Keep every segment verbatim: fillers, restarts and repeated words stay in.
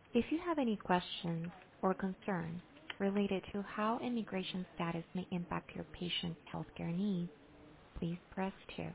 If you have any questions or concerns related to how immigration status may impact your patient's healthcare needs, please press two.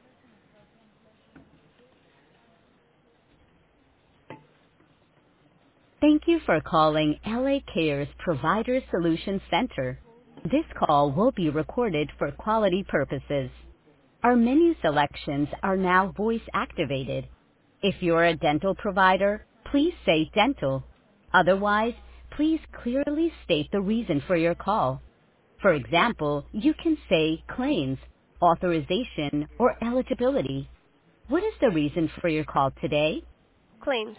Thank you for calling L A Care's Provider Solutions Center. This call will be recorded for quality purposes. Our menu selections are now voice activated. If you're a dental provider, please say dental. Otherwise, please clearly state the reason for your call. For example, you can say claims, authorization, or eligibility. What is the reason for your call today? Claims.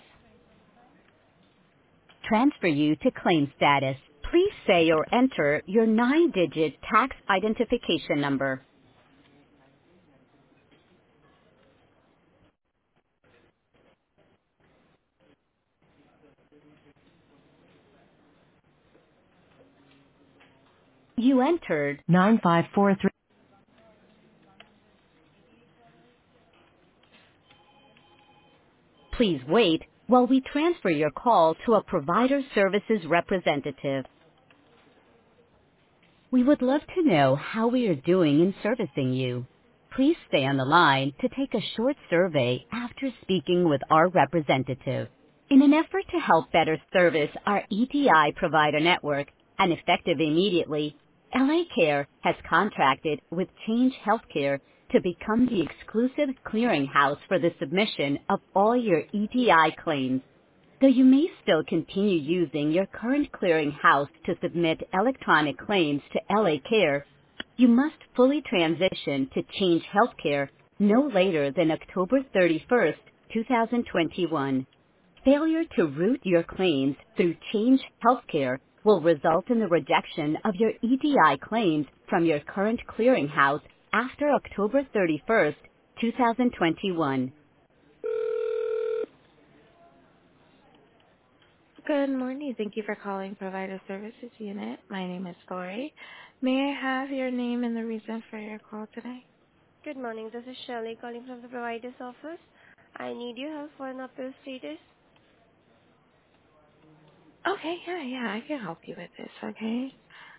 Transfer you to claim status. Please say or enter your nine-digit tax identification number. You entered nine five four three. Please wait while we transfer your call to a provider services representative. We would love to know how we are doing in servicing you. Please stay on the line to take a short survey after speaking with our representative. In an effort to help better service our E D I provider network and effective immediately, L A Care has contracted with Change Healthcare to become the exclusive clearinghouse for the submission of all your E D I claims. Though you may still continue using your current clearinghouse to submit electronic claims to L A Care, you must fully transition to Change Healthcare no later than October thirty-first, twenty twenty-one. Failure to route your claims through Change Healthcare will result in the rejection of your E D I claims from your current clearinghouse after October thirty-first, twenty twenty-one. Good morning. Thank you for calling Provider Services Unit. My name is Lori. May I have your name and the reason for your call today? Good morning. This is Shelley calling from the provider's office. I need your help for an appeal status. Okay, yeah, yeah, I can help you with this, okay?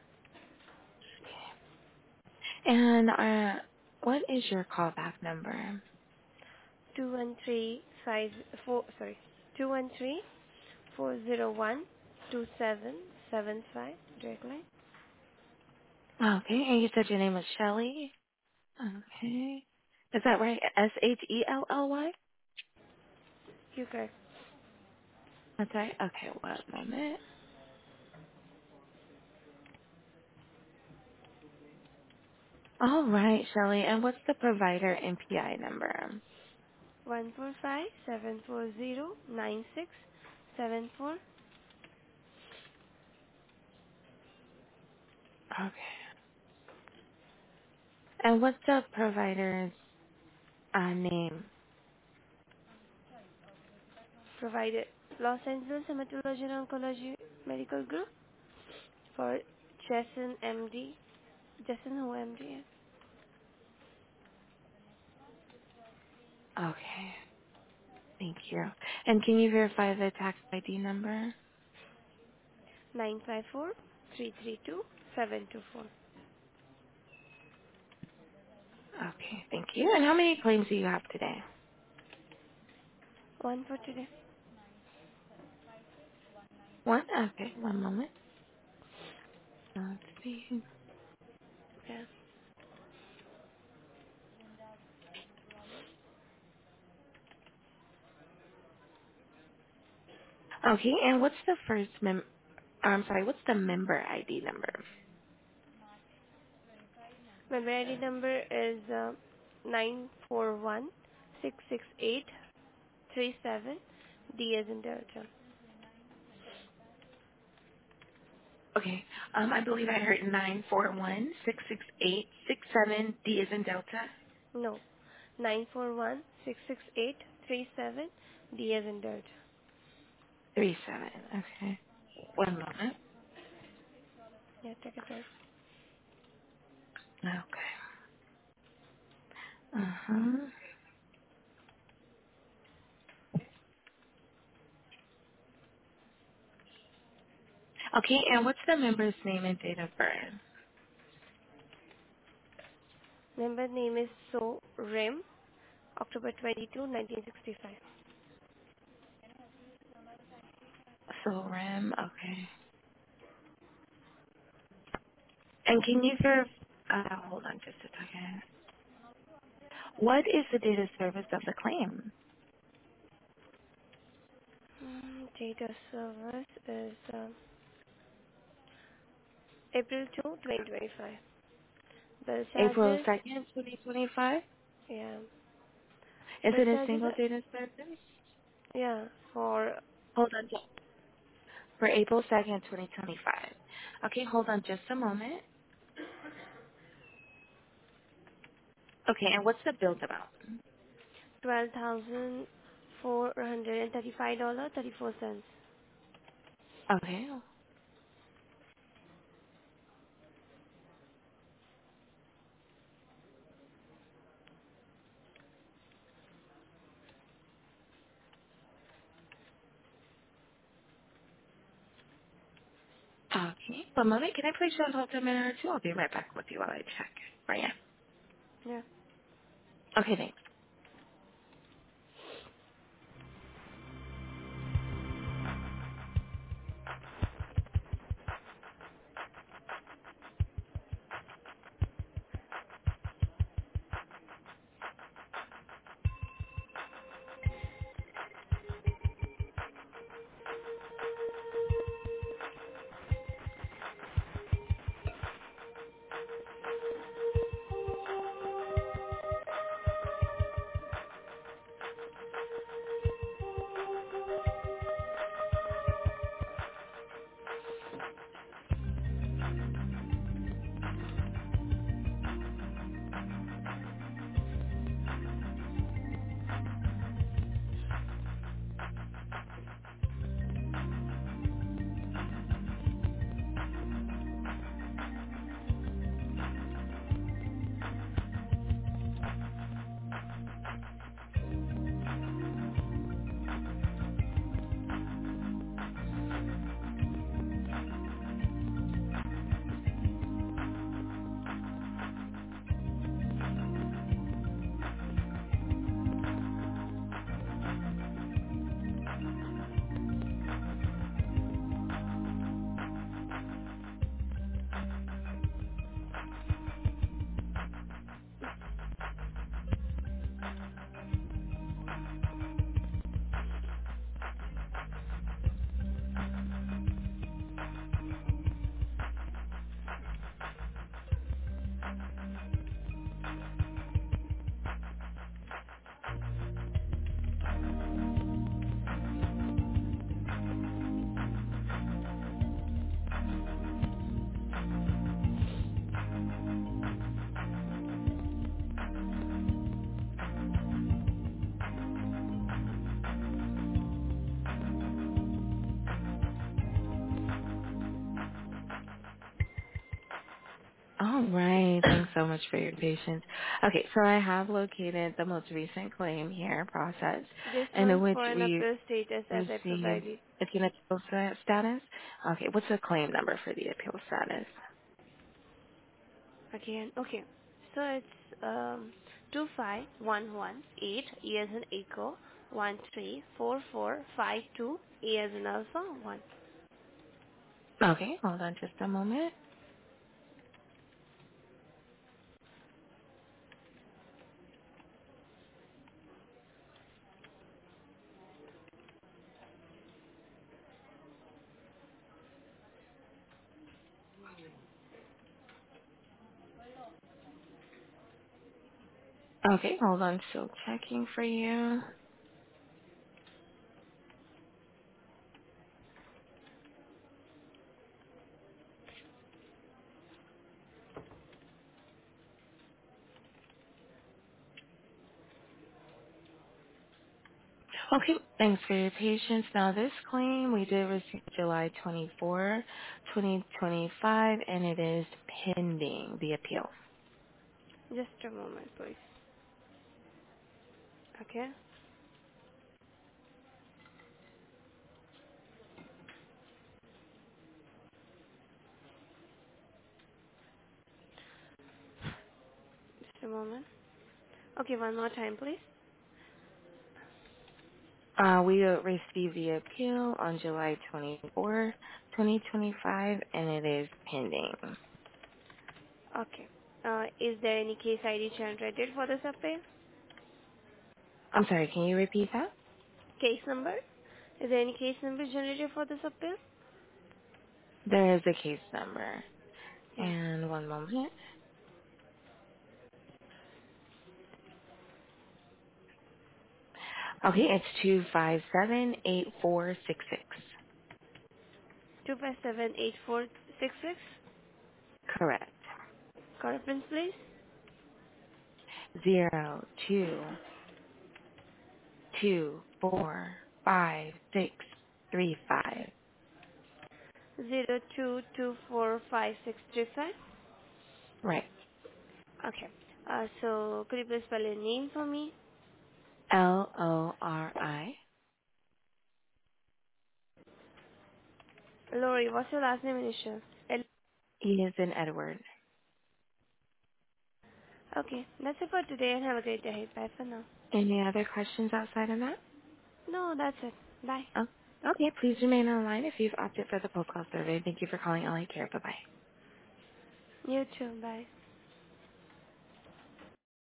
And uh, what is your callback number? Two one three five four. Sorry, two one three four zero one two seven seven five. Direct line. Okay, and you said your name was Shelly? Okay. Is that right? S H E L L Y? You correct. That's right? Okay, one moment. All right, Shelly, and what's the provider M P I number? One four five seven four zero nine six seven four. Okay. And what's the provider's uh, name? Provided Los Angeles Hematology and Oncology Medical Group for Jason M D. Jason who M D? Okay, thank you. And can you verify the tax I D number? Nine five four three three two seven two four. Okay, thank you. And how many claims do you have today? One for today. One? Okay, one moment. Let's see. Yeah. Okay, and what's the first mem- I'm sorry, what's the member I D number? My I D number is uh, nine four one six six eight three seven. D as in Delta. Okay, um, I believe I heard nine four one six six eight six seven D is in Delta. No. Nine four one six six eight three seven. D as in Delta. Three seven. Okay, one moment. Yeah, take it time. Okay. Uh huh. Okay, and what's the member's name and date of birth? Member name is So Rim, October twenty-second, nineteen sixty-five. So Rim, okay. And can you verify, uh, hold on just a second. What is the date of service of the claim? Mm, date of service is uh, April second, twenty twenty-five. Bill April charges, second, twenty twenty-five? yeah. Is Bill it a charges, single are, date of service? yeah, for Hold on, just for April second, twenty twenty-five. Okay, hold on just a moment. Okay, and what's the bill amount? twelve thousand four hundred thirty-five dollars and thirty-four cents. Okay. Okay. One moment. Can I please you on hold for a minute or two? I'll be right back with you while I check for you. Yeah. Okay, thanks. All right. Thanks so much for your patience. Okay, so I have located the most recent claim here process, This and in one's which for an we appeal status as I received provided. it's an appeal sta- status. Okay, what's the claim number for the appeal status? Again, okay. So it's um two five one one eight E as in echo one three four four five two E as in alpha one. Okay, hold on just a moment. Okay, hold on, still checking for you. Okay, thanks for your patience. Now this claim we did receive July twenty-fourth, twenty twenty-five, and it is pending the appeal. Just a moment, please. Okay. a moment. Okay, one more time, please. Uh, we uh, received the appeal on July twenty-fourth, twenty twenty-five, and it is pending. Okay. Uh, is there any case I D generated for this appeal? I'm sorry, can you repeat that? Case number? Is there any case number generated for this appeal? There is a case number. Yeah. And one moment. Okay, it's two five seven eight four six six. two five seven eight four six six. Correct. Reference, please. Zero two two four five six three five. Zero two two four five six three five. Right. Okay. Uh, so could you please spell your name for me? L O R I. Lori, what's your last name initial? L- E is in Edward. okay, that's it for today and have a great day. Bye for now. Any other questions outside of that? No, that's it. Bye. Oh, okay. Please remain online if you've opted for the poll call survey. Thank you for calling L A Care. Bye-bye. You too. Bye.